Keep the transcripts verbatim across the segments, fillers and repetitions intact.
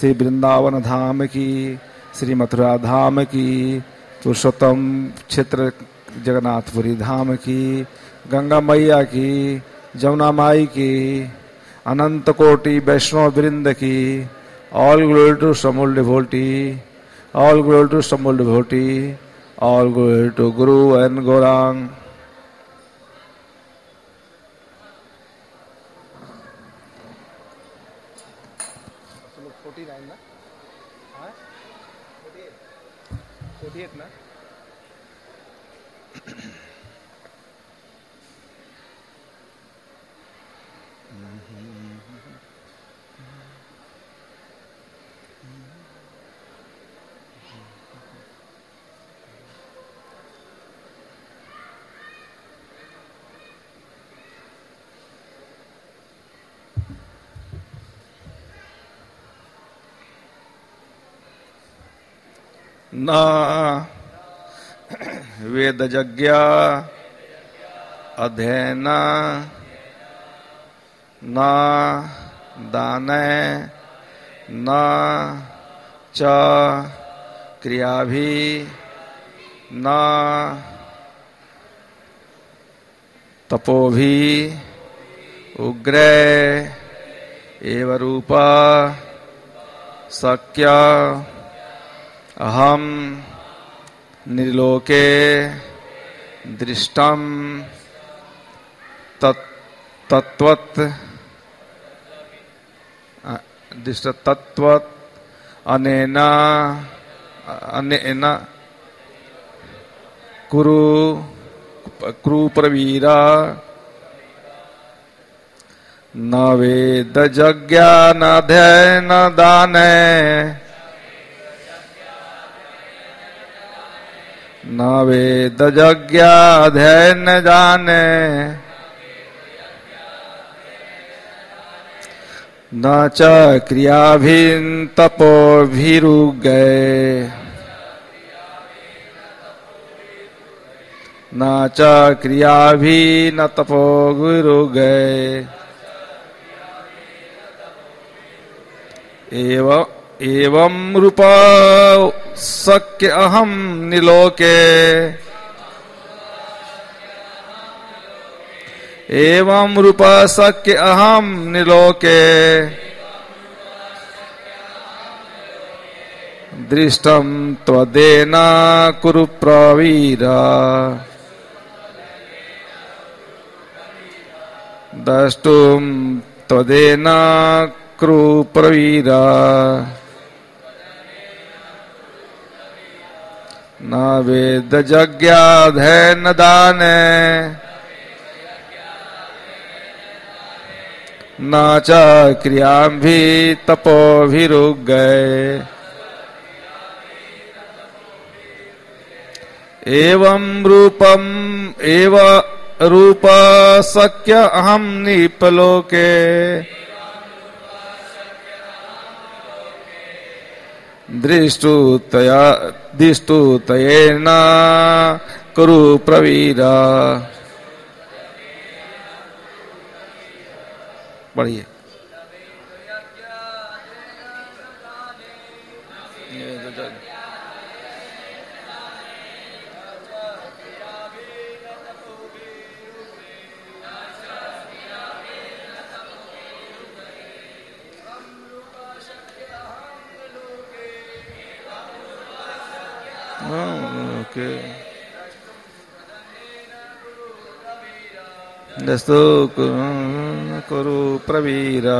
श्री वृंदावन धाम की, श्री मथुरा धाम की, पुरुषोत्तम क्षेत्र जगन्नाथपुरी धाम की, गंगा मैया की, जमुना माई की, अनंत कोटि वैष्णव वृंद की, all glory to assembled devotee, all glory to assembled devotee, all glory to guru and Gauranga. न वेदज्ञ अध्ययन न दान न च क्रियाभि न तपोभि उग्र एव रूप शक्य अहम निर्लोके दृष्टम तत्वत् दृष्ट तत्वत् अनेन अनेन कुरु कुरुप्रवीरा न वेद यज्ञ न अध्ययन दान न वेद यज्ञ अध्ययन जाने न च क्रियाभिन् तपोभिरुगे न च क्रियाभिन् तपोभिरुगे एव एवं रूप शक्य अहम निलोके एवं रूप शक्य अहम निलोके दृष्टम त्वदेन कुरु प्रवीरा द्रष्टुम त्वदेन कुरु प्रवीरा न वेद यज्ञ अध्ययन दान न च क्रियाभि तपोभिरुगे एवं रूपम एव रूप शक्य अहम निपलोके दृष्टुतया दृष्टुतयेन कुरु प्रवीरा। बढ़िए ओके दस्तु कुरु प्रवीरा।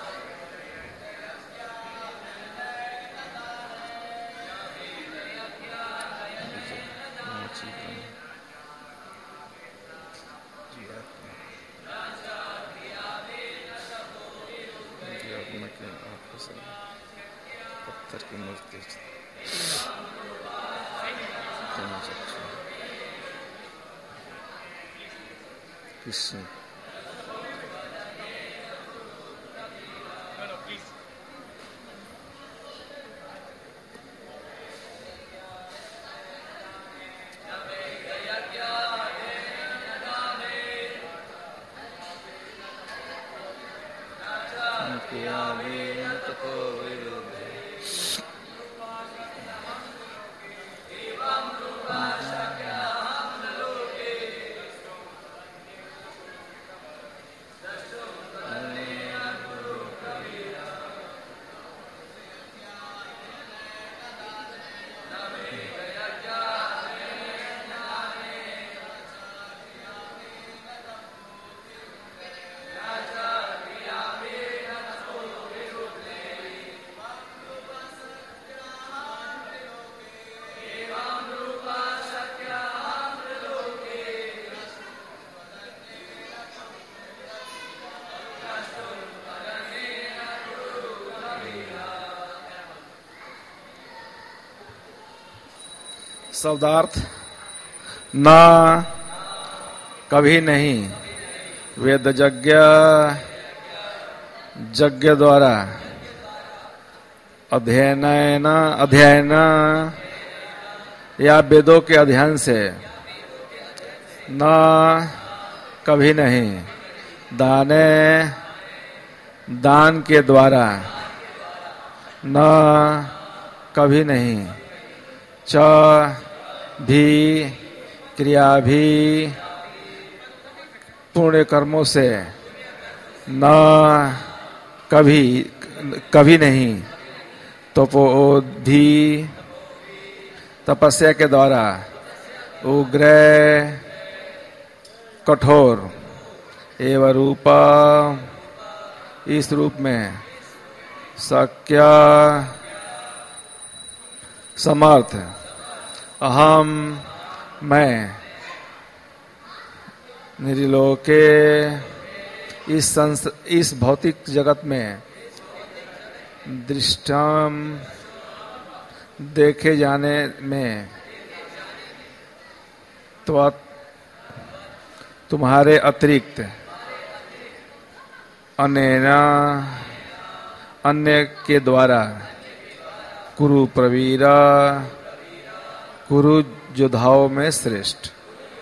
कृष्ण शब्दार्थ न कभी नहीं, वेद यज्ञ यज्ञ द्वारा, अध्ययन अध्ययन या वेदों के अध्ययन से, न कभी नहीं, दाने दान के द्वारा, न कभी नहीं, च भी क्रिया भी पुण्य कर्मों से, न कभी कभी नहीं, तपोधि तपस्या के द्वारा, उग्र कठोर, एवं रूप इस रूप में, शक्य समर्थ, अहम मैं, निरिलोके इस संस इस भौतिक जगत में, दृष्टम देखे जाने में, तो तुम्हारे अतिरिक्त, अनेना अन्य के द्वारा, कुरु प्रवीरा कुरु योद्धाओं में श्रेष्ठ।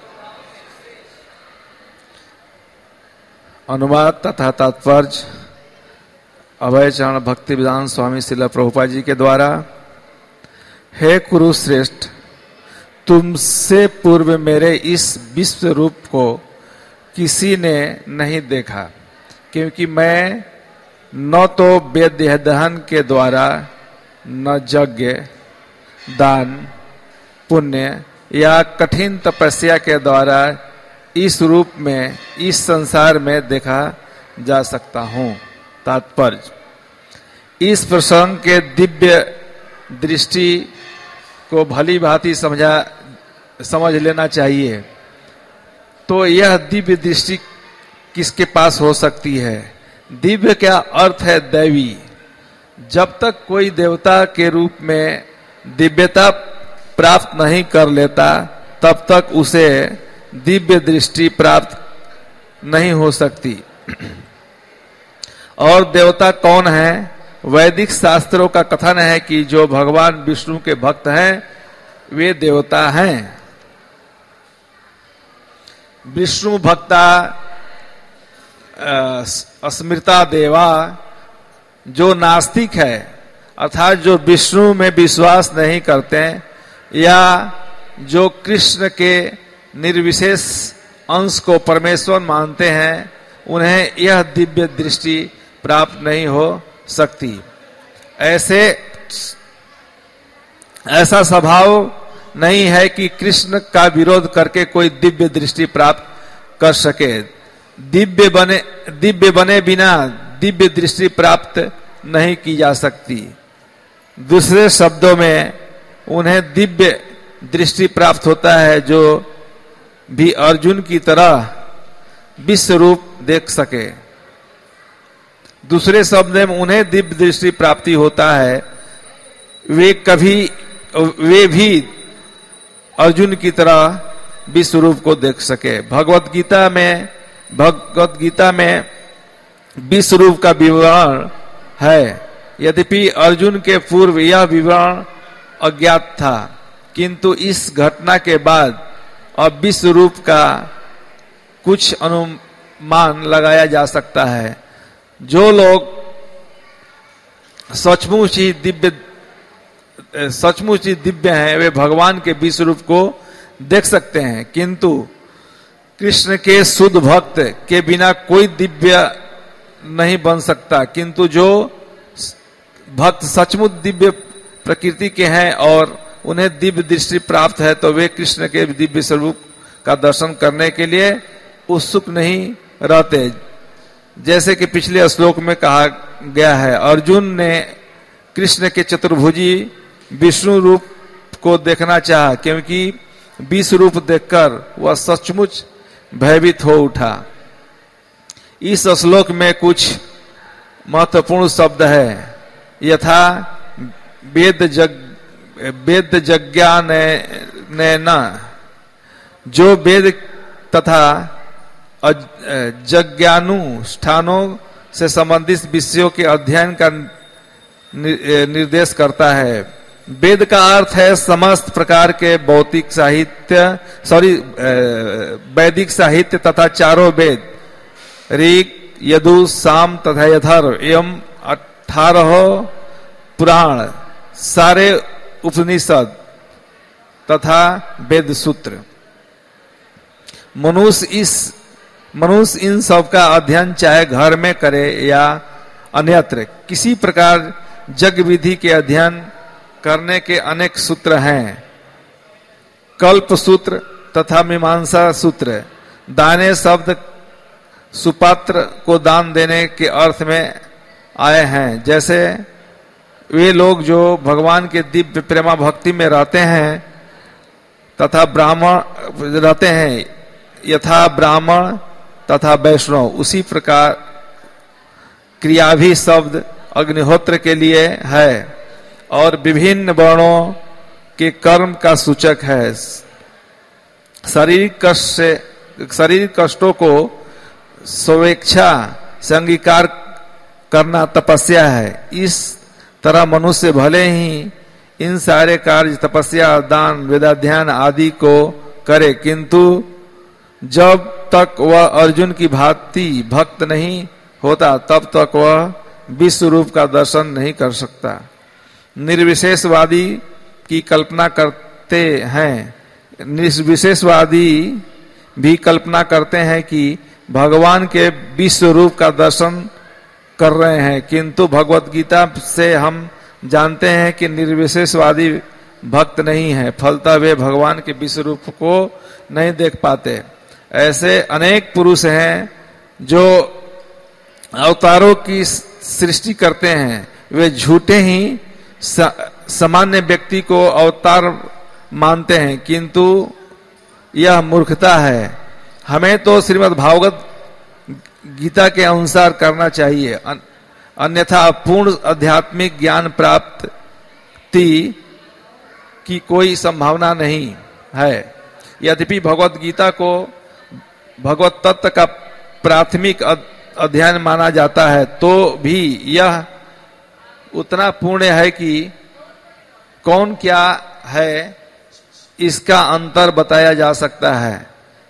अनुवाद तथा तात्पर्य अभय चरण भक्ति विधान स्वामी श्रील प्रभुपाद जी के द्वारा। हे कुरु श्रेष्ठ, तुमसे पूर्व मेरे इस विश्व रूप को किसी ने नहीं देखा, क्योंकि मैं न तो वेद दहन के द्वारा, न यज्ञ दान पुण्य या कठिन तपस्या के द्वारा इस रूप में इस संसार में देखा जा सकता हूँ। तात्पर्य, इस प्रसंग के दिव्य दृष्टि को भली भांति समझा समझ लेना चाहिए। तो यह दिव्य दृष्टि किसके पास हो सकती है? दिव्य क्या अर्थ है? दैवी। जब तक कोई देवता के रूप में दिव्यता प्राप्त नहीं कर लेता, तब तक उसे दिव्य दृष्टि प्राप्त नहीं हो सकती। और देवता कौन है? वैदिक शास्त्रों का कथन है कि जो भगवान विष्णु के भक्त हैं वे देवता हैं। विष्णु भक्ता अस्मृता देवा, जो नास्तिक है अर्थात जो विष्णु में विश्वास नहीं करते या जो कृष्ण के निर्विशेष अंश को परमेश्वर मानते हैं, उन्हें यह दिव्य दृष्टि प्राप्त नहीं हो सकती। ऐसे ऐसा स्वभाव नहीं है कि कृष्ण का विरोध करके कोई दिव्य दृष्टि प्राप्त कर सके। दिव्य बने दिव्य बने बिना दिव्य दृष्टि प्राप्त नहीं की जा सकती। दूसरे शब्दों में उन्हें दिव्य दृष्टि प्राप्त होता है जो भी अर्जुन की तरह विश्व रूप देख सके। दूसरे शब्द में उन्हें दिव्य दृष्टि प्राप्ति होता है, वे कभी वे भी अर्जुन की तरह विश्व रूप को देख सके। भगवत गीता में भगवत गीता में विश्व रूप का विवरण है। यद्यपि अर्जुन के पूर्व यह विवरण अज्ञात था, किंतु इस घटना के बाद अब विश्व रूप का कुछ अनुमान लगाया जा सकता है। जो लोग सचमुच ही दिव्य सचमुच ही दिव्य हैं, वे भगवान के विश्व रूप को देख सकते हैं, किंतु कृष्ण के शुद्ध भक्त के बिना कोई दिव्य नहीं बन सकता। किंतु जो भक्त सचमुच दिव्य प्रकृति के हैं और उन्हें दिव्य दृष्टि प्राप्त है, तो वे कृष्ण के दिव्य स्वरूप का दर्शन करने के लिए उत्सुक नहीं रहते। जैसे कि पिछले श्लोक में कहा गया है, अर्जुन ने कृष्ण के चतुर्भुजी विष्णु रूप को देखना चाहा, क्योंकि विश्व रूप देखकर वह सचमुच भयभीत हो उठा। इस श्लोक में कुछ महत्वपूर्ण शब्द है, यथा वेद जग वेद यज्ञान ने न जो वेद तथा जज्ञानुष्ठानों से संबंधित विषयों के अध्ययन का निर्देश करता है। वेद का अर्थ है समस्त प्रकार के भौतिक साहित्य सॉरी वैदिक साहित्य तथा चारों वेद, ऋग, यजु, साम तथा अथर्व एवं अठारह पुराण, सारे उपनिषद तथा वेद सूत्र। मनुष्य इस मनुष्य इन सब का अध्ययन चाहे घर में करे या अन्यत्र, किसी प्रकार जग विधि के अध्ययन करने के अनेक सूत्र हैं। कल्प सूत्र तथा मीमांसा सूत्र दाने शब्द सुपात्र को दान देने के अर्थ में आए हैं। जैसे वे लोग जो भगवान के दिव्य प्रेमा भक्ति में रहते हैं तथा ब्राह्मण रहते हैं, यथा ब्राह्मण तथा वैष्णव, उसी प्रकार क्रिया भी शब्द अग्निहोत्र के लिए है और विभिन्न वर्णों के कर्म का सूचक है। शारीरिक कष्ट से शारीरिक कष्टों को स्वेच्छा से अंगीकार करना तपस्या है। इस तरह मनुष्य भले ही इन सारे कार्य तपस्या, दान, वेदाध्ययन आदि को करे, किंतु जब तक वह अर्जुन की भांति भक्त नहीं होता तब तक वह विश्व रूप का दर्शन नहीं कर सकता। निर्विशेषवादी की कल्पना करते हैं निर्विशेषवादी भी कल्पना करते हैं कि भगवान के विश्व रूप का दर्शन कर रहे हैं, किंतु भगवत गीता से हम जानते हैं कि निर्विशेषवादी भक्त नहीं है, फलतः वे भगवान के विश्व रूप को नहीं देख पाते। ऐसे अनेक पुरुष हैं जो अवतारों की सृष्टि करते हैं, वे झूठे ही सामान्य व्यक्ति को अवतार मानते हैं, किंतु यह मूर्खता है। हमें तो श्रीमद् भागवत गीता के अनुसार करना चाहिए, अन्यथा पूर्ण आध्यात्मिक ज्ञान प्राप्ति की कोई संभावना नहीं है। यद्यपि भगवत गीता को भगवत तत्व का प्राथमिक अध्ययन माना जाता है, तो भी यह उतना पूर्ण है कि कौन क्या है इसका अंतर बताया जा सकता है।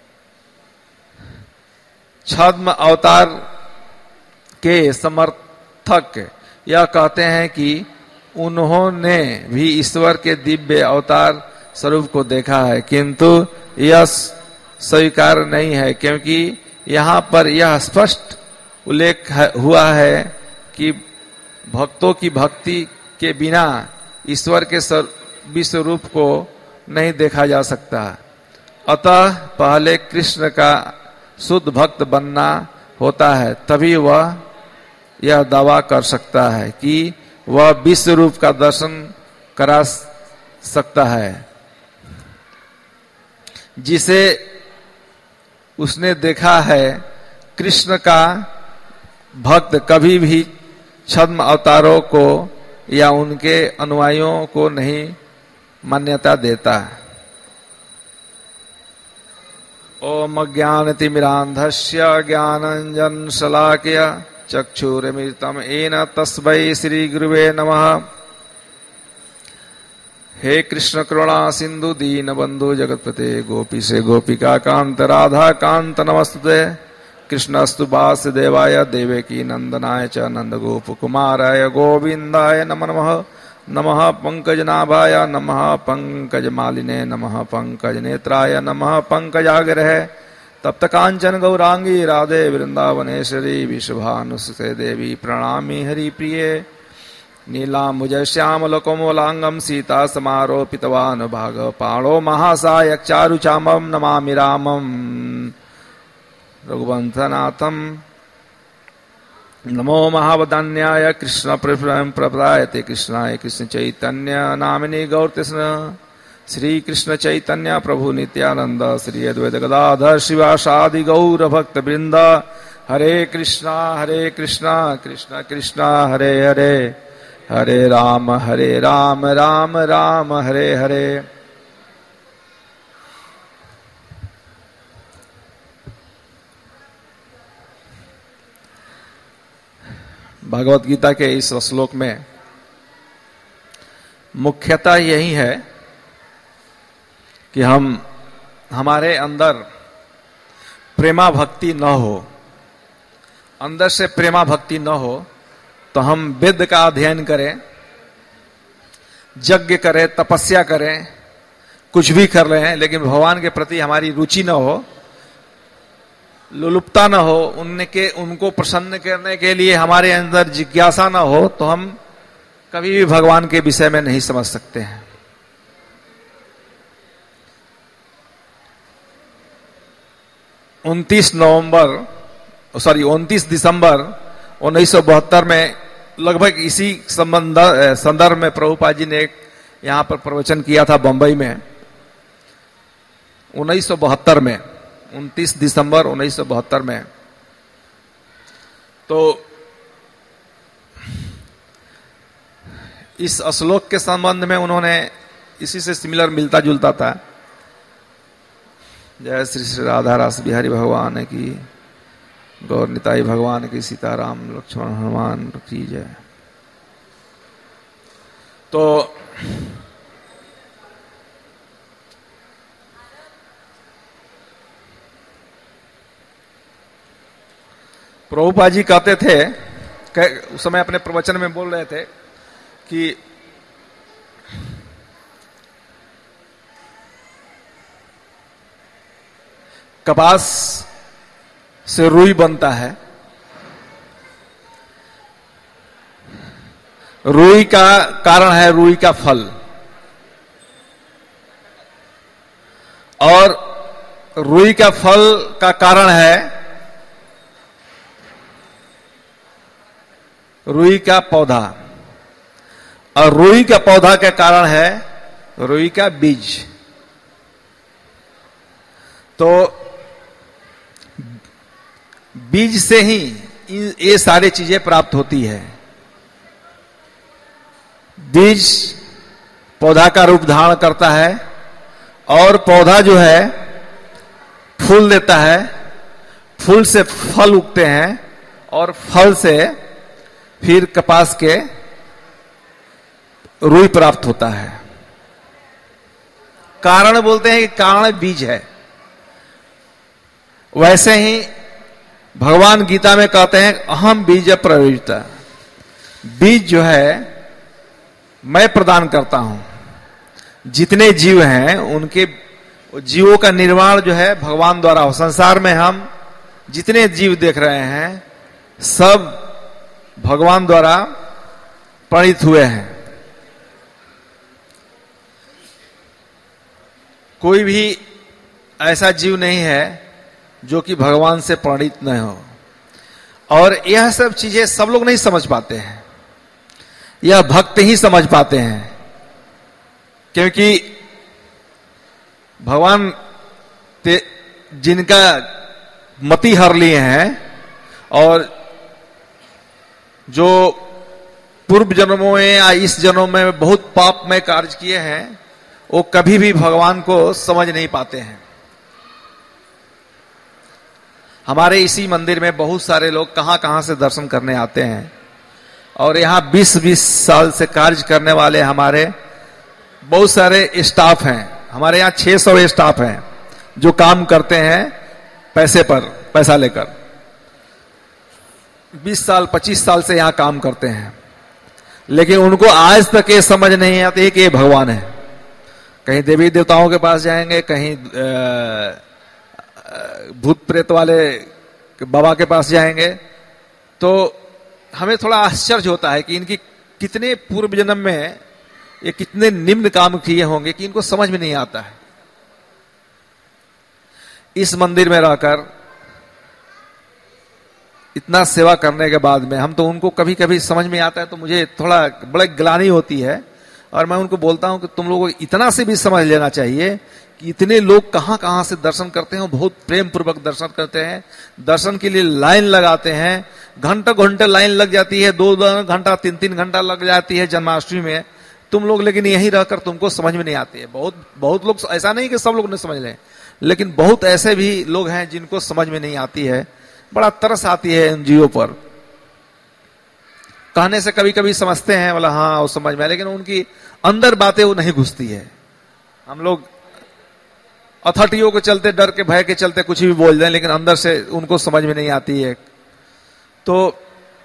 छद्म अवतार के समर्थक यह कहते हैं कि उन्होंने भी ईश्वर के दिव्य अवतार स्वरूप को देखा है, किंतु यह स्वीकार नहीं है, क्योंकि यहाँ पर यह स्पष्ट उल्लेख हुआ है कि भक्तों की भक्ति के बिना ईश्वर के विश्व रूप को नहीं देखा जा सकता। अतः पहले कृष्ण का शुद्ध भक्त बनना होता है, तभी वह यह दावा कर सकता है कि वह विश्व रूप का दर्शन करा सकता है। जिसे उसने देखा है, कृष्ण का भक्त कभी भी छद्म अवतारों को या उनके अनुयायियों को नहीं मान्यता देता। ओम ज्ञानतिमिरान्धस्य ज्ञानाञ्जन शलाकया चक्षुरुन्मीलितं येन तस्मै श्री गुरुवे नमः। हे कृष्ण करुणा सिंधु दीन बंधु जगतपते गोपीशे गोपिका कांत राधा कांत नमस्तुते। कृष्णस्तु वासुदेवाय देवकी नंदनाय च नंद गोप कुमाराय गोविंदाय नमो नमः। नमः पंकजनाभाय नमः पंकजमालिने नमः पंकजनेत्राय नमः पंकजाग्रहे तप्त कांचन गौरांगी राधे वृंदावनेश्वरी विश्वभानुसुते देवी प्रणामी हरिप्रिये। नीलाम्बुज श्यामल कोमलांगम सीता समारोपितवान् भाग पाणो महासायक चारुचामं नमामि रामं रघुवंशनाथम। नमो महावदान्याय कृष्ण प्रपदायते कृष्णाय कृष्ण चैतन्य नामिने गौरकृष्ण श्री कृष्ण चैतन्य प्रभु नित्यानंद श्री अद्वैत गदाधर शिवासादि गौर भक्त वृंद। हरे कृष्णा हरे कृष्णा कृष्णा कृष्णा हरे हरे हरे राम हरे राम राम राम हरे हरे। भगवत गीता के इस श्लोक में मुख्यतः यही है कि हम हमारे अंदर प्रेमा भक्ति न हो, अंदर से प्रेमा भक्ति न हो तो हम वेद का अध्ययन करें, यज्ञ करें, तपस्या करें, कुछ भी कर रहे हैं, लेकिन भगवान के प्रति हमारी रुचि न हो, लुलुपता न हो, उनके उनको प्रसन्न करने के लिए हमारे अंदर जिज्ञासा न हो, तो हम कभी भी भगवान के विषय में नहीं समझ सकते हैं। उनतीस नवंबर सॉरी उनतीस दिसंबर उन्नीस सौ बहत्तर में लगभग इसी संबंध संदर्भ में प्रभुपाद जी ने एक यहां पर प्रवचन किया था बंबई में, उन्नीस सौ बहत्तर में, उनतीस दिसंबर उन्नीस सौ बहत्तर में। तो इस श्लोक के संबंध में उन्होंने इसी से सिमिलर मिलता जुलता था। जय श्री श्री राधा रास बिहारी भगवान की, गौर निताई भगवान की, सीताराम लक्ष्मण हनुमान की जय। तो प्रभुपाद जी कहते थे, उस समय अपने प्रवचन में बोल रहे थे कि कपास से रुई बनता है, रुई का कारण है रुई का फल, और रुई का फल का कारण है रुई का पौधा, और रुई का पौधा का कारण है रुई का बीज। तो बीज से ही ये सारी चीजें प्राप्त होती है। बीज पौधा का रूप धारण करता है, और पौधा जो है फूल देता है, फूल से फल उगते हैं, और फल से फिर कपास के रुई प्राप्त होता है। कारण बोलते हैं कि कारण बीज है। वैसे ही भगवान गीता में कहते हैं अहम बीज प्रयोजिता, बीज जो है मैं प्रदान करता हूं। जितने जीव हैं उनके जीवों का निर्माण जो है भगवान द्वारा हो। संसार में हम जितने जीव देख रहे हैं सब भगवान द्वारा प्रणीत हुए हैं। कोई भी ऐसा जीव नहीं है जो कि भगवान से प्रणीत न हो, और यह सब चीजें सब लोग नहीं समझ पाते हैं, यह भक्त ही समझ पाते हैं। क्योंकि भगवान जिनका मति हर लिए हैं और जो पूर्व जन्मों में या इस जन्म में बहुत पापमय कार्य किए हैं, वो कभी भी भगवान को समझ नहीं पाते हैं। हमारे इसी मंदिर में बहुत सारे लोग कहां कहां से दर्शन करने आते हैं, और यहां बीस बीस साल से कार्य करने वाले हमारे बहुत सारे स्टाफ हैं। हमारे यहाँ छह सौ स्टाफ हैं जो काम करते हैं पैसे पर, पैसा लेकर। बीस साल पच्चीस साल से यहां काम करते हैं, लेकिन उनको आज तक ये समझ नहीं आती कि ये भगवान है। कहीं देवी देवताओं के पास जाएंगे, कहीं भूत प्रेत वाले बाबा के पास जाएंगे, तो हमें थोड़ा आश्चर्य होता है कि इनकी कितने पूर्व जन्म में ये कितने निम्न काम किए होंगे कि इनको समझ में नहीं आता है। इस मंदिर में रहकर इतना सेवा करने के बाद में हम तो उनको कभी कभी समझ में आता है तो मुझे थोड़ा बड़ा ग्लानि होती है, और मैं उनको बोलता हूं कि तुम लोगों को इतना से भी समझ लेना चाहिए कि इतने लोग कहां कहां से दर्शन करते हैं, बहुत प्रेम पूर्वक दर्शन करते हैं, दर्शन के लिए लाइन लगाते हैं, घंटों घंटे लाइन लग जाती है, दो दो घंटा तीन तीन घंटा लग जाती है जन्माष्टमी में। तुम लोग लेकिन यहीं रहकर तुमको समझ में नहीं आती है। बहुत बहुत लोग, ऐसा नहीं कि सब लोग नहीं समझ लें, लेकिन बहुत ऐसे भी लोग हैं जिनको समझ में नहीं आती है। बड़ा तरस आती है इन जीवों पर। कहने से कभी कभी समझते हैं, बोला हाँ वो समझ में, लेकिन उनकी अंदर बातें वो नहीं घुसती है। हम लोग अथॉरिटियों के चलते, डर के भय के चलते कुछ भी बोल दें, लेकिन अंदर से उनको समझ में नहीं आती है। तो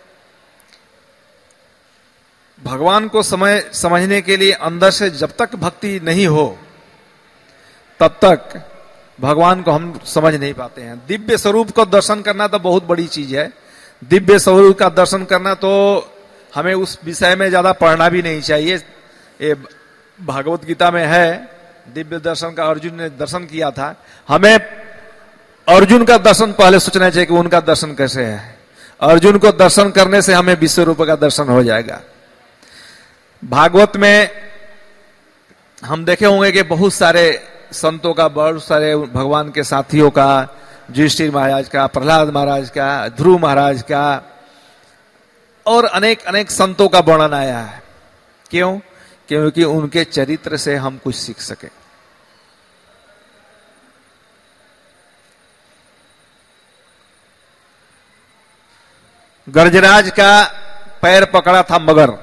भगवान को समय समझने के लिए अंदर से जब तक भक्ति नहीं हो तब तक भगवान को हम समझ नहीं पाते हैं। दिव्य स्वरूप को दर्शन करना तो बहुत बड़ी चीज है। दिव्य स्वरूप का दर्शन करना तो हमें उस विषय में ज्यादा पढ़ना भी नहीं चाहिए। ये भागवत गीता में है, दिव्य दर्शन का अर्जुन ने दर्शन किया था। हमें अर्जुन का दर्शन पहले सोचना चाहिए कि उनका दर्शन कैसे है। अर्जुन को दर्शन करने से हमें विश्व रूप का दर्शन हो जाएगा। भागवत में हम देखे होंगे कि बहुत सारे संतों का, बहुत सारे भगवान के साथियों का, युधिष्ठिर महाराज का, प्रहलाद महाराज का, ध्रुव महाराज का और अनेक अनेक संतों का वर्णन आया है। क्यों? क्योंकि उनके चरित्र से हम कुछ सीख सके। गजराज का पैर पकड़ा था मगर,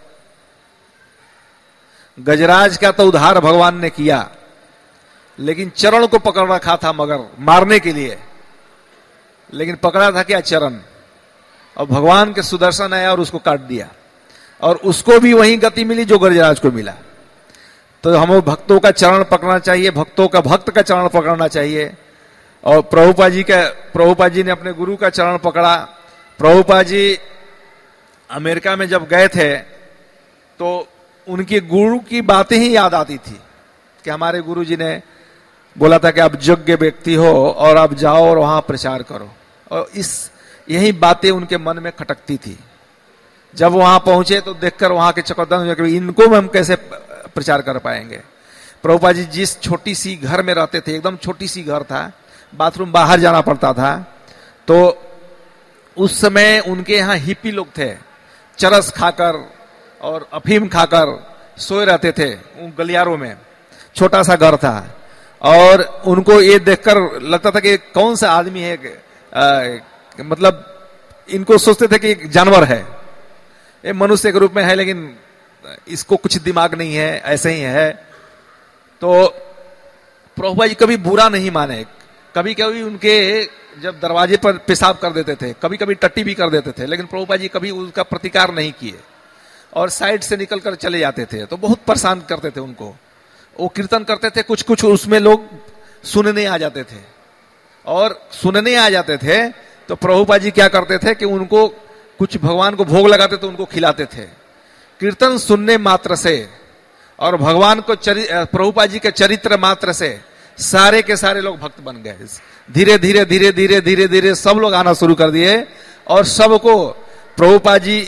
गजराज का तो उद्धार भगवान ने किया, लेकिन चरण को पकड़ रखा था मगर मारने के लिए, लेकिन पकड़ा था क्या? चरण। और भगवान के सुदर्शन आया और उसको काट दिया, और उसको भी वही गति मिली जो गजराज को मिला। तो हमें भक्तों का चरण पकड़ना चाहिए, भक्तों का भक्त का चरण पकड़ना चाहिए। और प्रभुपाद जी का, प्रभुपाद जी ने अपने गुरु का चरण पकड़ा। प्रभुपाद जी अमेरिका में जब गए थे तो उनके गुरु की बातें ही याद आती थी कि हमारे गुरु जी ने बोला था कि आप योग्य व्यक्ति हो और आप जाओ और वहां प्रचार करो। और इस यही बातें उनके मन में खटकती थी। जब वहां पहुंचे तो देखकर वहां के चकदम, इनको हम कैसे प्रचार कर पाएंगे। प्रभुपाद जी जिस छोटी सी घर में रहते थे, एकदम छोटी सी घर था, बाथरूम बाहर जाना पड़ता था। तो उस समय उनके यहाँ हिप्पी लोग थे, चरस खाकर और अफीम खाकर सोए रहते थे उन गलियारों में। छोटा सा घर था और उनको ये देखकर लगता था कि कौन सा आदमी है, आ, मतलब इनको सोचते थे कि जानवर है, ये मनुष्य के रूप में है लेकिन इसको कुछ दिमाग नहीं है, ऐसे ही है। तो प्रभुपाद जी कभी बुरा नहीं माने। कभी कभी उनके जब दरवाजे पर पेशाब कर देते थे, कभी कभी टट्टी भी कर देते थे, लेकिन प्रभुपाद जी कभी उसका प्रतिकार नहीं किए और साइड से निकलकर चले जाते थे। तो बहुत परेशान करते थे उनको। वो कीर्तन करते थे, कुछ कुछ उसमें लोग सुनने आ जाते थे, और सुनने आ जाते थे तो प्रभुपाद जी क्या करते थे कि उनको कुछ भगवान को भोग लगाते तो उनको खिलाते थे। कीर्तन सुनने मात्र से और भगवान को प्रभुपाद जी के चरित्र मात्र से सारे के सारे लोग भक्त बन गए। धीरे धीरे धीरे धीरे धीरे धीरे सब लोग आना शुरू कर दिए और सबको प्रभुपाद जी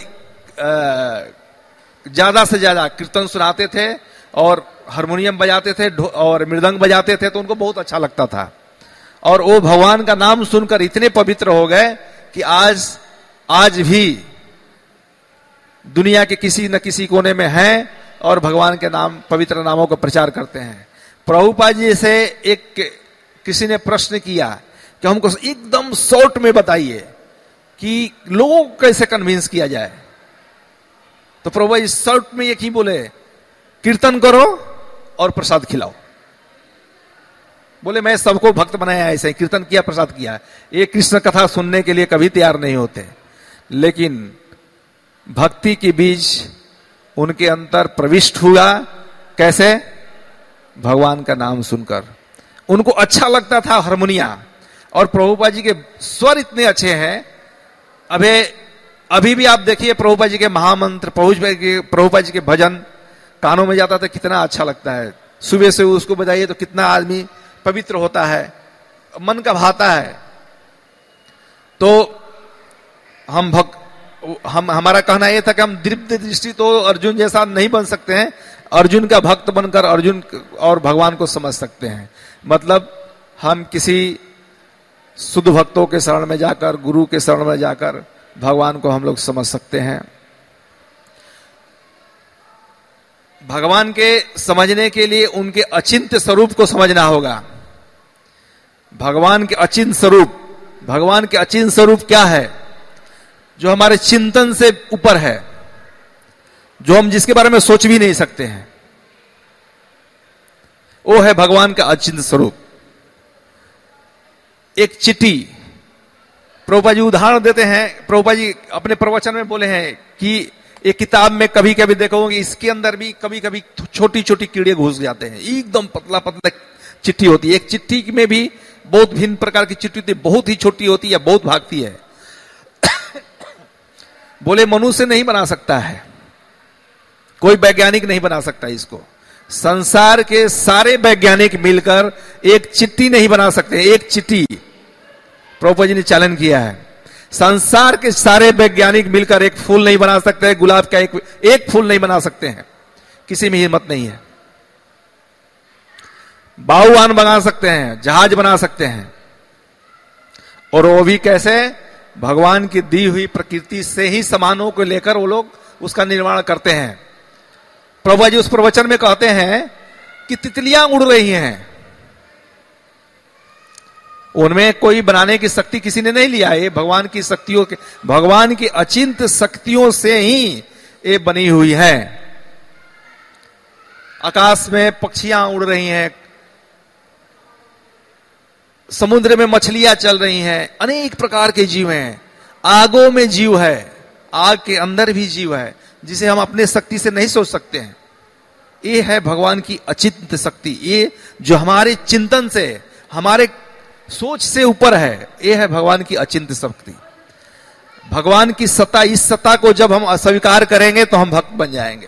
ज्यादा से ज्यादा कीर्तन सुनाते थे और हारमोनियम बजाते थे और मृदंग बजाते थे, तो उनको बहुत अच्छा लगता था। और वो भगवान का नाम सुनकर इतने पवित्र हो गए कि आज आज भी दुनिया के किसी न किसी कोने में हैं और भगवान के नाम, पवित्र नामों का प्रचार करते हैं। प्रभुपाद जी से एक किसी ने प्रश्न किया कि हमको एकदम शॉर्ट में बताइए कि लोगों को कैसे कन्विंस किया जाए। तो प्रभुपाद जी शॉर्ट में एक ही बोले, कीर्तन करो और प्रसाद खिलाओ। बोले मैं सबको भक्त बनाया, ऐसे ही कीर्तन किया, प्रसाद किया। ये कृष्ण कथा सुनने के लिए कभी तैयार नहीं होते, लेकिन भक्ति की बीज उनके अंतर प्रविष्ट हुआ। कैसे? भगवान का नाम सुनकर। उनको अच्छा लगता था हारमोनिया, और प्रभुपाद जी के स्वर इतने अच्छे हैं। अबे अभी भी आप देखिए प्रभुपाद जी के महामंत्र, प्रभुपाद जी के भजन कानों में जाता था, कितना अच्छा लगता है। सुबह से उसको बजाइए तो कितना आदमी पवित्र होता है, मन का भाता है। तो हम भक्त हम हमारा कहना यह था कि हम दिव्य दृष्टि तो अर्जुन जैसा नहीं बन सकते हैं, अर्जुन का भक्त बनकर अर्जुन और भगवान को समझ सकते हैं। मतलब हम किसी शुद्ध भक्तों के शरण में जाकर, गुरु के शरण में जाकर भगवान को हम लोग समझ सकते हैं। भगवान के समझने के लिए उनके अचिंत्य स्वरूप को समझना होगा। भगवान के अचिंत्य स्वरूप, भगवान के अचिंत्य स्वरूप क्या है? जो हमारे चिंतन से ऊपर है। जो हम जिसके बारे में सोच भी नहीं सकते हैं, वो है भगवान का अचिंत्य स्वरूप। एक चिट्ठी, प्रभुपाद जी उदाहरण देते हैं, प्रभुपाद जी अपने प्रवचन में बोले हैं कि एक किताब में कभी कभी देखोगे इसके अंदर भी कभी कभी छोटी छोटी कीड़े घुस जाते हैं, एकदम पतला पतला चिट्ठी होती है। एक चिट्ठी में भी बहुत भिन्न प्रकार की चिट्ठी होती है, बहुत ही छोटी होती है, बहुत भागती है। बोले मनुष्य नहीं बना सकता है, कोई वैज्ञानिक नहीं बना सकता इसको। संसार के सारे वैज्ञानिक मिलकर एक चिट्ठी नहीं बना सकते। एक चिट्ठी, प्रभुपाद जी ने चैलेंज किया है, संसार के सारे वैज्ञानिक मिलकर एक फूल नहीं बना सकते, गुलाब का एक एक फूल नहीं बना सकते हैं, किसी में हिम्मत नहीं है। बाहुवान बना सकते हैं, जहाज बना सकते हैं, और वो भी कैसे? भगवान की दी हुई प्रकृति से ही सामानों को लेकर वो लोग उसका निर्माण करते हैं। प्रभुपाद जी उस प्रवचन में कहते हैं कि तितलियां उड़ रही हैं, उनमें कोई बनाने की शक्ति किसी ने नहीं लिया, ये भगवान की शक्तियों के, भगवान की अचिंत्य शक्तियों से ही ये बनी हुई है। आकाश में पक्षियां उड़ रही हैं, समुद्र में मछलियां चल रही हैं, अनेक प्रकार के जीव हैं, आगों में जीव है, आग के अंदर भी जीव है, जिसे हम अपने शक्ति से नहीं सोच सकते हैं। ये है भगवान की अचिंत्य शक्ति, ये जो हमारे चिंतन से, हमारे सोच से ऊपर है, ये है भगवान की अचिंत्य शक्ति। भगवान की सत्ता, इस सत्ता को जब हम अस्वीकार करेंगे तो हम भक्त बन जाएंगे।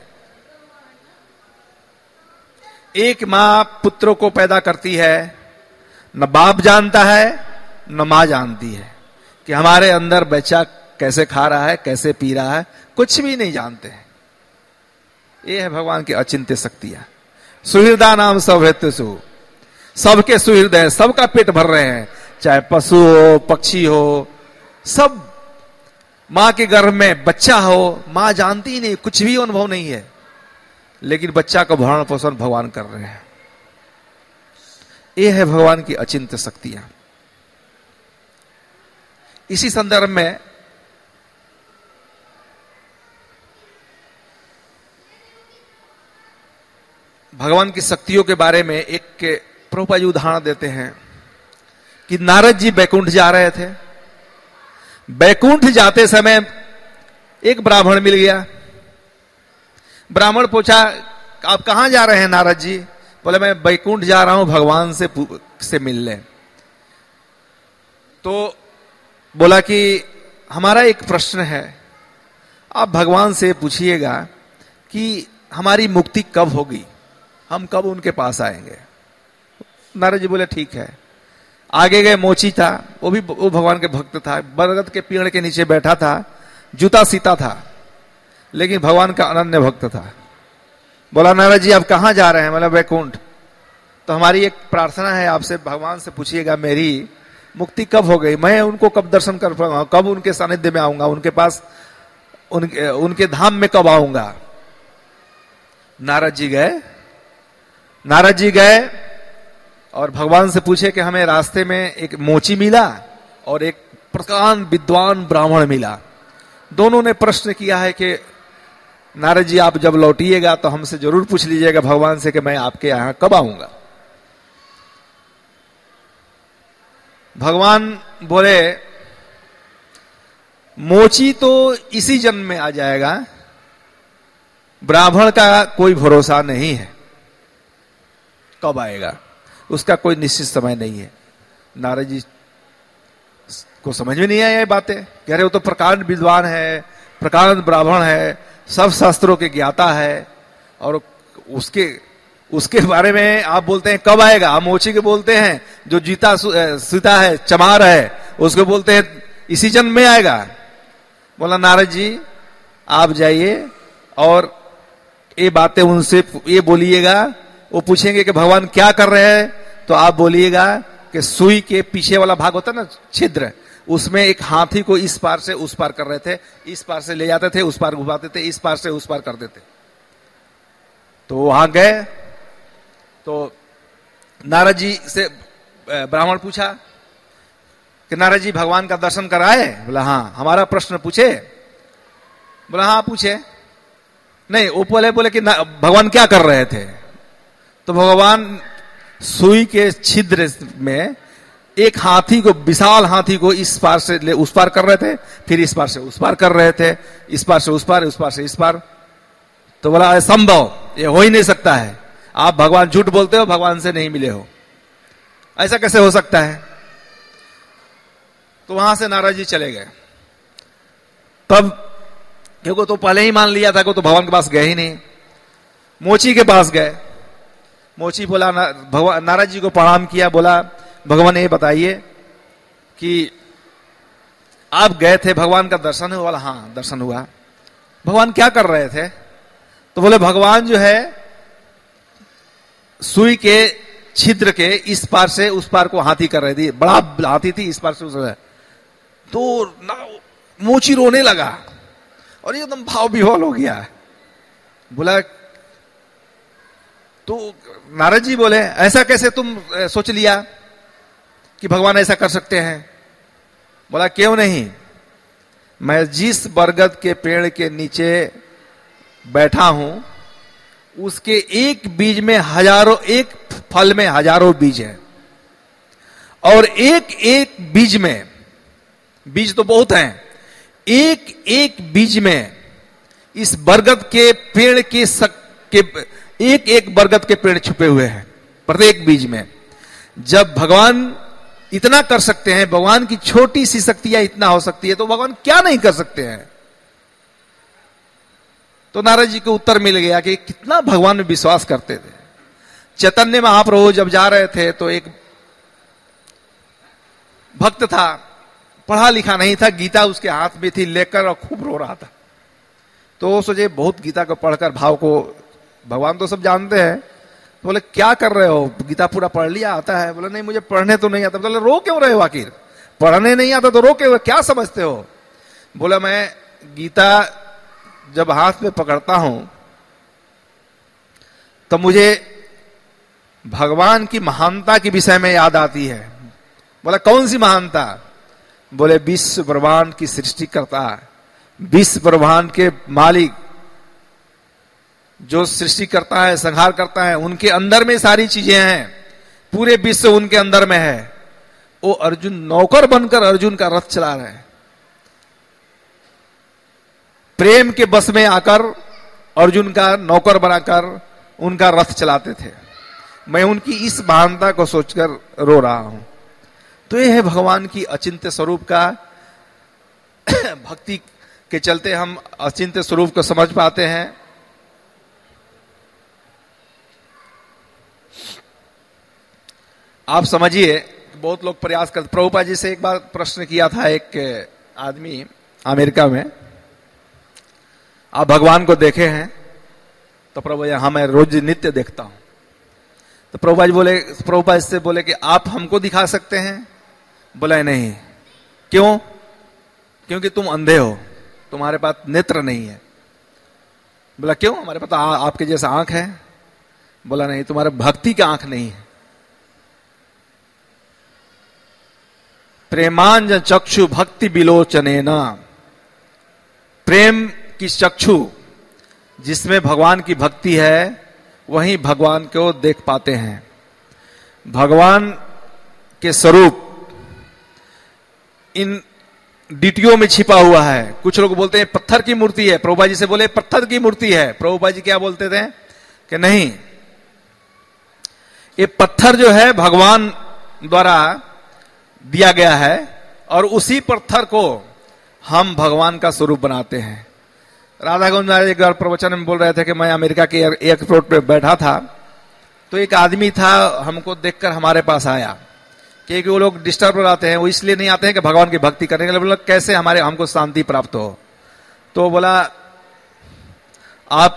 एक मां पुत्रों को पैदा करती है, न बाप जानता है न मां जानती है कि हमारे अंदर बच्चा कैसे खा रहा है, कैसे पी रहा है, कुछ भी नहीं जानते हैं। ये है भगवान की अचिंत्य शक्तियां। सुहृदा नाम सौभृत्यसु, सबके सुहृदय, सबका पेट भर रहे हैं, चाहे पशु हो, पक्षी हो, सब मां के गर्भ में बच्चा हो, मां जानती ही नहीं, कुछ भी अनुभव नहीं है, लेकिन बच्चा का भरण पोषण भगवान कर रहे हैं। ये है भगवान की अचिंत्य शक्तियां। इसी संदर्भ में भगवान की शक्तियों के बारे में एक प्रभुपाद जी उदाहरण देते हैं कि नारद जी बैकुंठ जा रहे थे। बैकुंठ जाते समय एक ब्राह्मण मिल गया। ब्राह्मण पूछा, आप कहां जा रहे हैं नारद जी? बोले, मैं बैकुंठ जा रहा हूं भगवान से से मिलने। तो बोला कि हमारा एक प्रश्न है, आप भगवान से पूछिएगा कि हमारी मुक्ति कब होगी, हम कब उनके पास आएंगे। नारद जी बोले ठीक है। आगे गए, मोची था, वो भी वो भगवान के भक्त था, बरगद के पेड़ के नीचे बैठा था, जूता सीता था, लेकिन भगवान का अनन्य भक्त था। बोला, नारद जी आप कहां जा रहे हैं? बोला, वैकुंठ। तो हमारी एक प्रार्थना है आपसे, भगवान से पूछिएगा मेरी मुक्ति कब हो गई, मैं उनको कब दर्शन कर पाऊंगा, कब उनके सानिध्य में आऊंगा, उनके पास, उनके उनके धाम में कब आऊंगा। नारद जी गए। नारद जी गए और भगवान से पूछे कि हमें रास्ते में एक मोची मिला और एक प्रकांड विद्वान ब्राह्मण मिला। दोनों ने प्रश्न किया है कि नारद जी आप जब लौटिएगा तो हमसे जरूर पूछ लीजिएगा भगवान से कि मैं आपके यहां कब आऊंगा। भगवान बोले, मोची तो इसी जन्म में आ जाएगा, ब्राह्मण का कोई भरोसा नहीं है, कब आएगा उसका कोई निश्चित समय नहीं है। नारद जी को समझ में नहीं आया ये बातें, कह रहे वो तो प्रकांड विद्वान है, प्रकांड ब्राह्मण है, सब शास्त्रों के ज्ञाता है, और उसके उसके बारे में आप बोलते हैं कब आएगा। हम मोची के बोलते हैं, जो जीता सीता है, चमार है, उसको बोलते हैं इसी जन्म में आएगा। बोला, नारद जी आप जाइए और ये बातें उनसे ये बोलिएगा। वो पूछेंगे कि भगवान क्या कर रहे हैं, तो आप बोलिएगा कि सुई के पीछे वाला भाग होता है ना, छिद्र, उसमें एक हाथी को इस पार से उस पार कर रहे थे, इस पार से ले जाते थे, उस पार घुमाते थे, इस पार से उस पार कर देते। तो वहां गए तो नारद जी से ब्राह्मण पूछा कि नारद जी भगवान का दर्शन कराए? बोला हाँ। हमारा प्रश्न पूछे? बोला हाँ पूछे। नहीं, वो बोले बोले कि भगवान क्या कर रहे थे? तो भगवान सुई के छिद्र में एक हाथी को, विशाल हाथी को इस पार से ले उस पार कर रहे थे, फिर इस पार से उस पार कर रहे थे, इस पार से उस पार, उस पार से इस पार। तो बोला असंभव, ये हो ही नहीं सकता है, आप भगवान झूठ बोलते हो, भगवान से नहीं मिले हो, ऐसा कैसे हो सकता है? तो वहां से नारद जी चले गए। तब क्योंकि तो पहले ही मान लिया था कि तो भगवान के पास गए ही नहीं, मोची के पास गए। मोची बोला, भगवान नारद जी को प्रणाम किया, बोला भगवान ये बताइए कि आप गए थे, भगवान का दर्शन हुआ? हाँ दर्शन हुआ। भगवान क्या कर रहे थे? तो बोले भगवान जो है सुई के छिद्र के इस पार से उस पार को हाथी कर रही थी, बड़ा हाथी थी, इस पार से उस पार। तो मोची रोने लगा और एकदम भाव विह्वल हो गया। बोला, तो नारद जी बोले ऐसा कैसे तुम सोच लिया कि भगवान ऐसा कर सकते हैं? बोला क्यों नहीं, मैं जिस बरगद के पेड़ के नीचे बैठा हूं उसके एक बीज में हजारों, एक फल में हजारों बीज है, और एक एक बीज में, बीज तो बहुत हैं, एक एक बीज में इस बरगद के पेड़ के सक के एक एक बरगद के पेड़ छुपे हुए हैं, प्रत्येक बीज में। जब भगवान इतना कर सकते हैं, भगवान की छोटी सी शक्तियां इतना हो सकती है, तो भगवान क्या नहीं कर सकते हैं? तो नारद जी को उत्तर मिल गया कि कितना भगवान में विश्वास करते थे। चैतन्य महाप्रभु जब जा रहे थे तो एक भक्त था, पढ़ा लिखा नहीं था, गीता उसके हाथ में थी, लेकर और खूब रो रहा था। तो वो सोचे बहुत गीता को पढ़कर भाव को, भगवान तो सब जानते हैं, तो बोले क्या कर रहे हो, गीता पूरा पढ़ लिया, आता है? बोले नहीं मुझे पढ़ने तो नहीं आता। बोले रो क्यों रहे हो आखिर, पढ़ने नहीं आता तो रो क्यों, क्या समझते हो? बोला मैं गीता जब हाथ में पकड़ता हूं तो मुझे भगवान की महानता के विषय में याद आती है। बोला कौन सी महानता? बोले विश्व ब्रह्मांड की सृष्टि करता, विश्व ब्रह्मांड के मालिक जो सृष्टि करता है, संहार करता है, उनके अंदर में सारी चीजें हैं, पूरे विश्व उनके अंदर में है। वो अर्जुन नौकर बनकर अर्जुन का रथ चला रहे हैं, प्रेम के बस में आकर अर्जुन का नौकर बनाकर उनका रथ चलाते थे। मैं उनकी इस महानता को सोचकर रो रहा हूं। तो यह है भगवान की अचिंत्य स्वरूप का भक्ति के चलते हम अचिंत्य स्वरूप को समझ पाते हैं। आप समझिए, बहुत लोग प्रयास करते। प्रभुपाद जी से एक बार प्रश्न किया था एक आदमी अमेरिका में, आप भगवान को देखे हैं? तो प्रभु हाँ मैं रोज नित्य देखता हूं। तो प्रभुपाद जी बोले, प्रभुपाद से बोले कि आप हमको दिखा सकते हैं? बोला नहीं। क्यों? क्योंकि तुम अंधे हो, तुम्हारे पास नेत्र नहीं है। बोला क्यों, हमारे पास आ, आपके जैसा आंख है। बोला नहीं, तुम्हारे भक्ति का आंख नहीं है। प्रेमांज चक्षु भक्ति बिलोचनेना, प्रेम की चक्षु जिसमें भगवान की भक्ति है वहीं भगवान को देख पाते हैं। भगवान के स्वरूप इन डीटियों में छिपा हुआ है। कुछ लोग बोलते हैं पत्थर की मूर्ति है, प्रभुपाद जी से बोले पत्थर की मूर्ति है। प्रभुपाद जी क्या बोलते थे कि नहीं, ये पत्थर जो है भगवान द्वारा दिया गया है और उसी पत्थर को हम भगवान का स्वरूप बनाते हैं। राधा गोविंद महाराज एक बार प्रवचन में बोल रहे थे कि मैं अमेरिका के एयरपोर्ट पे बैठा था, तो एक आदमी था, हमको देखकर हमारे पास आया कि वो लोग डिस्टर्ब हो जाते हैं, वो इसलिए नहीं आते हैं कि भगवान की भक्ति करने के लिए। बोला कैसे हमारे हमको शांति प्राप्त हो? तो बोला आप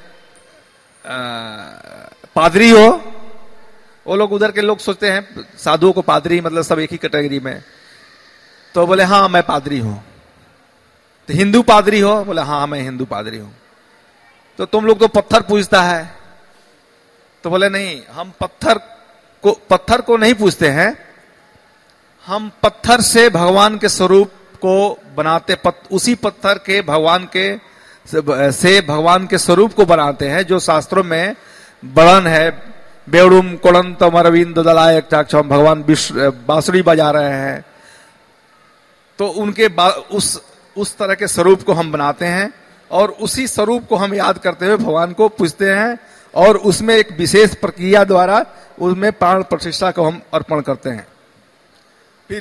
पादरी हो? वो लोग उधर के लोग सोचते हैं साधुओं को पादरी मतलब सब एक ही कैटेगरी में। तो बोले हाँ मैं पादरी हूं। तो हिंदू पादरी हो? बोले हाँ मैं हिंदू पादरी हूं। तो तुम लोग तो पत्थर पूजता है। तो बोले नहीं, हम पत्थर को पत्थर को नहीं पूजते हैं, हम पत्थर से भगवान के स्वरूप को बनाते, पत, उसी पत्थर के भगवान के से भगवान के स्वरूप को बनाते हैं, जो शास्त्रों में वर्णन है। बेड़ुम कोड़ंतम अरविंद दलाय चाक्षम, भगवान बांसुरी बजा रहे हैं, तो उनके उस उस तरह के स्वरूप को हम बनाते हैं और उसी स्वरूप को हम याद करते हुए भगवान को पूजते हैं और उसमें एक विशेष प्रक्रिया द्वारा उसमें प्राण प्रतिष्ठा को हम अर्पण करते हैं। फिर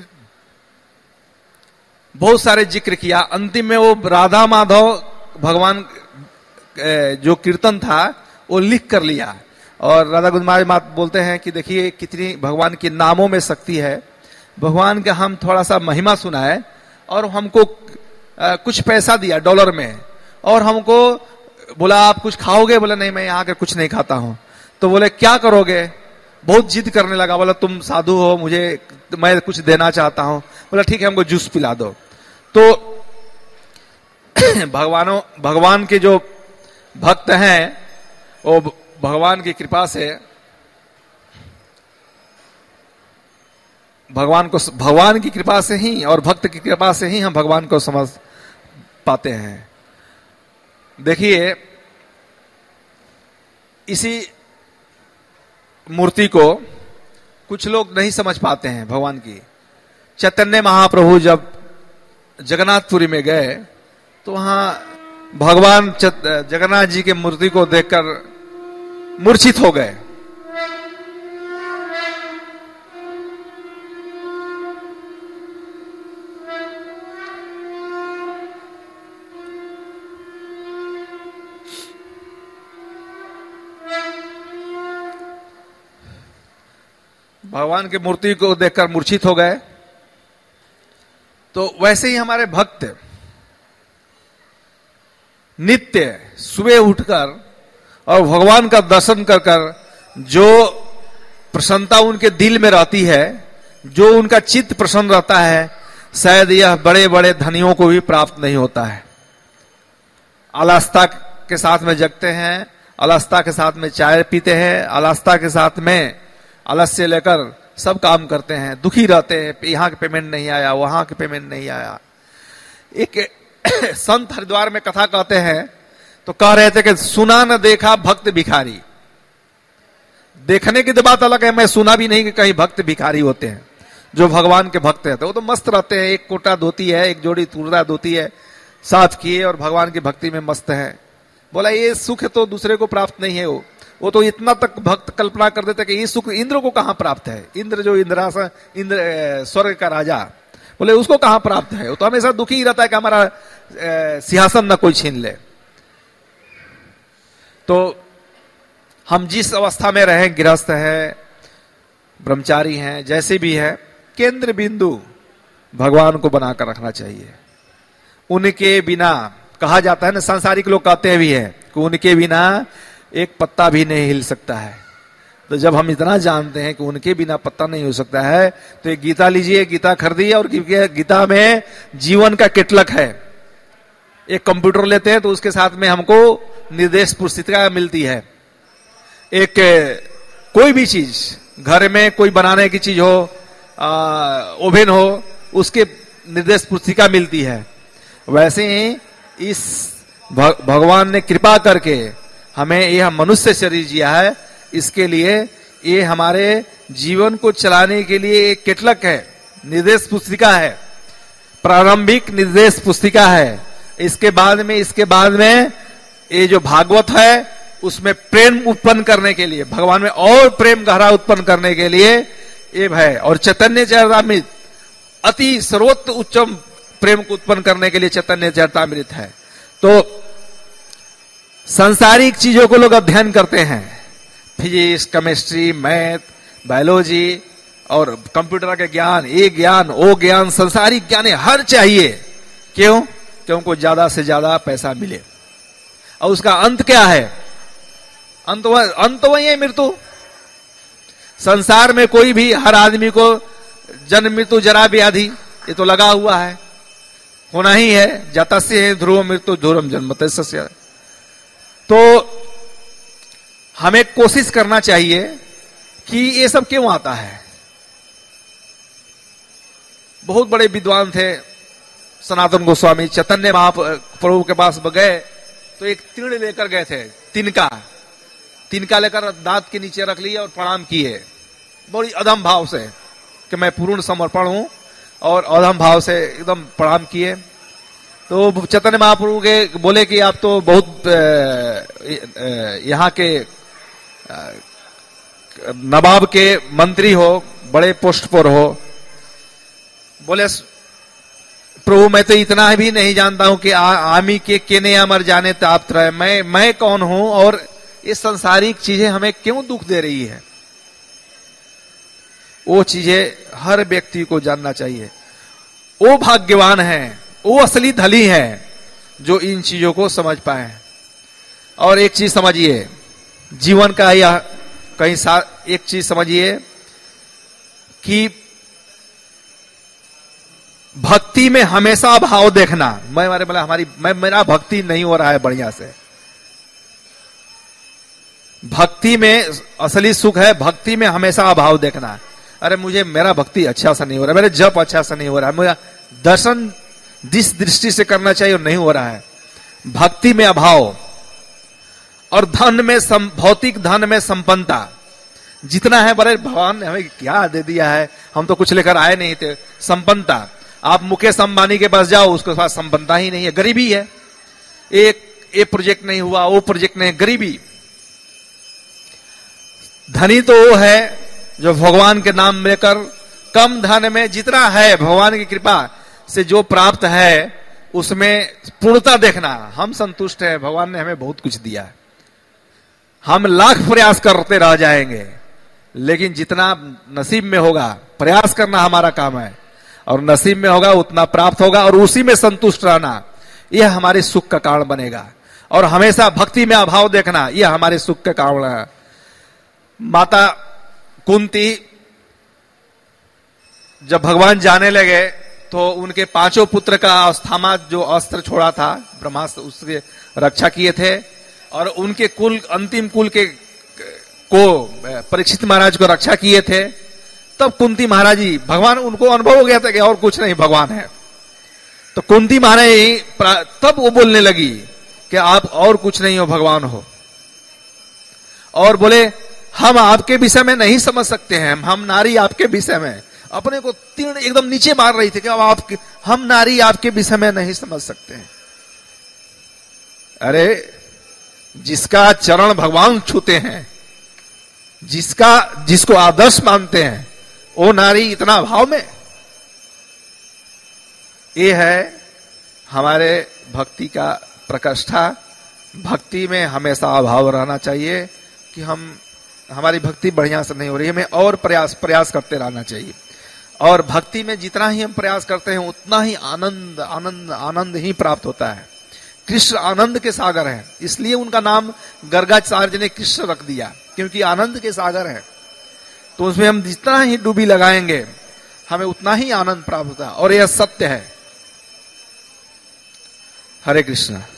बहुत सारे जिक्र किया, अंतिम में वो राधा माधव भगवान जो कीर्तन था वो लिख कर लिया। और राधा गुंजमाज मात बोलते हैं कि देखिए कितनी भगवान के नामों में शक्ति है। भगवान का हम थोड़ा सा महिमा सुनाए और हमको आ, कुछ पैसा दिया डॉलर में, और हमको बोला आप कुछ खाओगे? बोला नहीं, मैं यहाँ के कुछ नहीं खाता हूँ। तो बोले क्या करोगे? बहुत जिद करने लगा, बोला तुम साधु हो, मुझे मैं कुछ देना चाहता हूँ। बोला ठीक है, हमको जूस पिला दो। तो भगवानों भगवान के जो भक्त हैं वो भगवान की कृपा से भगवान को भगवान की कृपा से ही और भक्त की कृपा से ही हम भगवान को समझ पाते हैं। देखिए इसी मूर्ति को कुछ लोग नहीं समझ पाते हैं भगवान की। चैतन्य महाप्रभु जब जगन्नाथपुरी में गए तो वहां भगवान जगन्नाथ जी के मूर्ति को देखकर मूर्छित हो गए। भगवान की मूर्ति को देखकर मूर्छित हो गए। तो वैसे ही हमारे भक्त नित्य सुबह उठकर और भगवान का दर्शन कर कर जो प्रसन्नता उनके दिल में रहती है, जो उनका चित्त प्रसन्न रहता है, शायद यह बड़े बड़े धनियों को भी प्राप्त नहीं होता है। अलसता के साथ में जगते हैं, अलसता के साथ में चाय पीते हैं, अलसता के साथ में आलस्य लेकर सब काम करते हैं, दुखी रहते हैं, यहाँ के पेमेंट नहीं आया, वहां के पेमेंट नहीं आया। एक संत हरिद्वार में कथा कहते हैं तो कह रहे थे कि सुना न देखा भक्त भिखारी। देखने की तो बात अलग है, मैं सुना भी नहीं कि कहीं भक्त भिखारी होते हैं। जो भगवान के भक्त हैं तो वो तो मस्त रहते हैं, एक कोटा धोती है, एक जोड़ी तुरदा धोती है साथ किए और भगवान की भक्ति में मस्त है। बोला ये सुख तो दूसरे को प्राप्त नहीं है। वो वो तो इतना तक भक्त कल्पना कर देते कि ये सुख इंद्र को कहां प्राप्त है। इंद्र जो इंद्रासन इंद्र स्वर्ग का राजा, बोले उसको कहां प्राप्त है। वो तो हमेशा दुखी ही रहता है कि हमारा सिंहासन न कोई छीन ले। तो हम जिस अवस्था में रहें, गृहस्थ है, ब्रह्मचारी हैं, जैसे भी है, केंद्र बिंदु भगवान को बनाकर रखना चाहिए। उनके बिना कहा जाता है ना, सांसारिक लोग कहते भी है कि उनके बिना एक पत्ता भी नहीं हिल सकता है। तो जब हम इतना जानते हैं कि उनके बिना पत्ता नहीं हो सकता है, तो एक गीता लीजिए, गीता खरीदिए और गीता में जीवन का केटलक है। एक कंप्यूटर लेते हैं तो उसके साथ में हमको निर्देश पुस्तिका मिलती है। एक कोई भी चीज घर में कोई बनाने की चीज हो, ओवन हो, उसके निर्देश पुस्तिका मिलती है। वैसे ही इस भगवान ने कृपा करके हमें यह मनुष्य शरीर दिया है, इसके लिए ये हमारे जीवन को चलाने के लिए एक केटलक है, निर्देश पुस्तिका है, प्रारंभिक निर्देश पुस्तिका है। इसके बाद में इसके बाद में ये जो भागवत है उसमें प्रेम उत्पन्न करने के लिए, भगवान में और प्रेम गहरा उत्पन्न करने के लिए ये है। और चैतन्य चरितामृत अति सर्वोत्त उच्चम प्रेम को उत्पन्न करने के लिए चैतन्य चरितामृत है। तो सांसारिक चीजों को लोग अध्ययन करते हैं, फिजिक्स, केमिस्ट्री, मैथ, बायोलॉजी और कंप्यूटर के ज्ञान, ये ज्ञान, वो ज्ञान, सांसारिक ज्ञान हर चाहिए। क्यों? क्योंकि ज्यादा से ज्यादा पैसा मिले। और उसका अंत क्या है? अंत अंत वही है, मृत्यु। संसार में कोई भी, हर आदमी को जन्म मृत्यु जरा व्याधि ये तो लगा हुआ है, होना ही है। जातस्य है ध्रुव मृत्यु ध्रुवम जन्मतस्य। तो हमें कोशिश करना चाहिए कि ये सब क्यों आता है। बहुत बड़े विद्वान थे सनातन गोस्वामी, चैतन्य महाप्रभु के पास गए तो एक तीर्ण लेकर गए थे, तिनका तिनका लेकर दांत के नीचे रख लिए और प्रणाम किए बड़ी अदम भाव से कि मैं पूर्ण समर्पण हूं, और अदम भाव से एकदम प्रणाम किए। तो चैतन्य महाप्रभु के बोले कि आप तो बहुत यहाँ के नवाब के मंत्री हो, बड़े पोस्ट पर हो। बोले प्रभु मैं तो इतना भी नहीं जानता हूं कि आमी के केने अमर जाने ताप त्रय, मैं मैं कौन हूं और ये संसारिक चीजें हमें क्यों दुख दे रही है। वो चीजें हर व्यक्ति को जानना चाहिए। वो भाग्यवान है, वो असली धली है जो इन चीजों को समझ पाए। और एक चीज समझिए जीवन का, यह कहीं सा एक चीज समझिए कि भक्ति में हमेशा भाव देखना। मैं मारे मतलब हमारी मैं मेरा भक्ति नहीं हो रहा है बढ़िया से। भक्ति में असली सुख है, भक्ति में हमेशा अभाव देखना। अरे मुझे मेरा भक्ति अच्छा सा नहीं हो रहा, मेरे जप अच्छा सा नहीं हो रहा है, मेरा दर्शन जिस दृष्टि से करना चाहिए वो नहीं हो रहा है। भक्ति में अभाव और धन में सम, भौतिक धन में संपन्नता जितना है, बड़े भगवान ने हमें क्या दे दिया है, हम तो कुछ लेकर आए नहीं थे। संपन्नता, आप मुकेश अंबानी के पास जाओ, उसके पास संपन्नता ही नहीं है, गरीबी है। एक ये प्रोजेक्ट नहीं हुआ, वो प्रोजेक्ट नहीं, गरीबी। धनी तो वो है जो भगवान के नाम लेकर कम धन में जितना है भगवान की कृपा से जो प्राप्त है उसमें पूर्णता देखना। हम संतुष्ट हैं, भगवान ने हमें बहुत कुछ दिया है, हम लाख प्रयास करते रह जाएंगे, लेकिन जितना नसीब में होगा प्रयास करना हमारा काम है, और नसीब में होगा उतना प्राप्त होगा, और उसी में संतुष्ट रहना यह हमारे सुख का कारण बनेगा। और हमेशा भक्ति में अभाव देखना यह हमारे सुख का कारण है। माता कुंती जब भगवान जाने लगे तो उनके पांचों पुत्र का अस्थामा जो अस्त्र छोड़ा था ब्रह्मास्त्र, उसके रक्षा किए थे, और उनके कुल अंतिम कुल के को परीक्षित महाराज को रक्षा किए थे। तब कुंती महाराज जी, भगवान उनको अनुभव हो गया था कि और कुछ नहीं भगवान है, तो कुंती महाराज जी तब वो बोलने लगी कि आप और कुछ नहीं हो, भगवान हो। और बोले हम आपके विषय में नहीं समझ सकते हैं, हम नारी आपके विषय में, अपने को तीर्ण एकदम नीचे मार रही थी कि अब आप हम नारी आपके विषय में नहीं समझ सकते हैं। अरे जिसका चरण भगवान छूते हैं, जिसका जिसको आदर्श मानते हैं, वो नारी इतना भाव में। ये है हमारे भक्ति का प्रकाष्ठा। भक्ति में हमेशा अभाव रहना चाहिए कि हम हमारी भक्ति बढ़िया से नहीं हो रही है, हमें और प्रयास प्रयास करते रहना चाहिए। और भक्ति में जितना ही हम प्रयास करते हैं उतना ही आनंद आनंद आनंद ही प्राप्त होता है। कृष्ण आनंद के सागर हैं, इसलिए उनका नाम गर्गाचार्य ने कृष्ण रख दिया, क्योंकि आनंद के सागर है। तो उसमें हम जितना ही डूबी लगाएंगे हमें उतना ही आनंद प्राप्त होता है, और यह सत्य है। हरे कृष्ण।